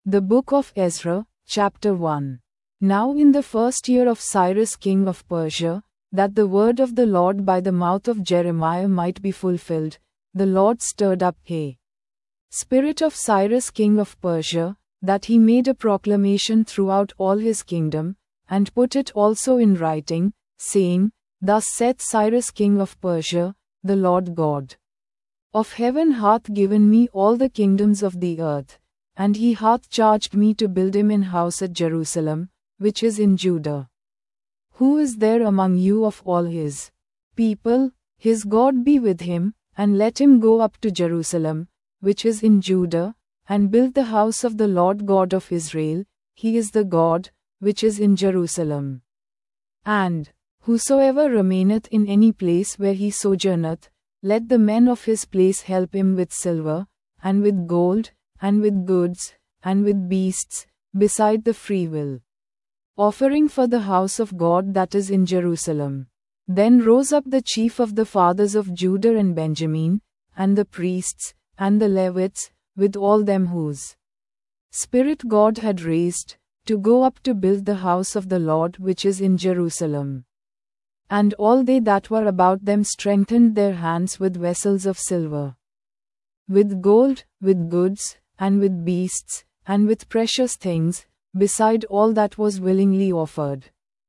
The Book of Ezra, Chapter 1. Now in the first year of Cyrus king of Persia, that the word of the Lord by the mouth of Jeremiah might be fulfilled, the Lord stirred up a spirit of Cyrus king of Persia, that he made a proclamation throughout all his kingdom, and put it also in writing, saying, Thus saith Cyrus king of Persia, the Lord God of heaven hath given me all the kingdoms of the earth, and he hath charged me to build him an house at Jerusalem, which is in Judah. Who is there among you of all his people? His God be with him, and let him go up to Jerusalem, which is in Judah, and build the house of the Lord God of Israel. He is the God, which is in Jerusalem. And whosoever remaineth in any place where he sojourneth, let the men of his place help him with silver, and with gold, and with goods, and with beasts, beside the freewill offering for the house of God that is in Jerusalem. Then rose up the chief of the fathers of Judah and Benjamin, and the priests, and the Levites, with all them whose spirit God had raised, to go up to build the house of the Lord which is in Jerusalem. And all they that were about them strengthened their hands with vessels of silver, with gold, with goods, and with beasts, and with precious things, beside all that was willingly offered.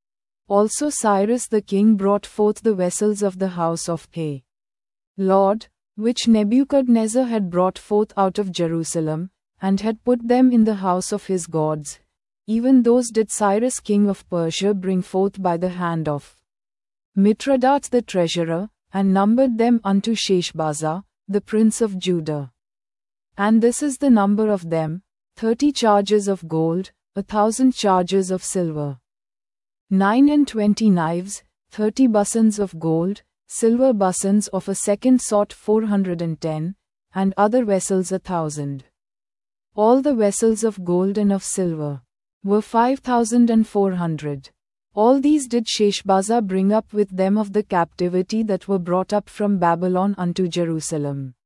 Also Cyrus the king brought forth the vessels of the house of the Lord, which Nebuchadnezzar had brought forth out of Jerusalem, and had put them in the house of his gods. Even those did Cyrus king of Persia bring forth by the hand of Mithridates the treasurer, and numbered them unto Sheshbazzar, the prince of Judah. And this is the number of them, 30 chargers of gold, 1,000 chargers of silver, 29 knives, 30 basins of gold, silver basins of a second sort 410, and other vessels 1,000. All the vessels of gold and of silver were 5,400. All these did Sheshbazzar bring up with them of the captivity that were brought up from Babylon unto Jerusalem.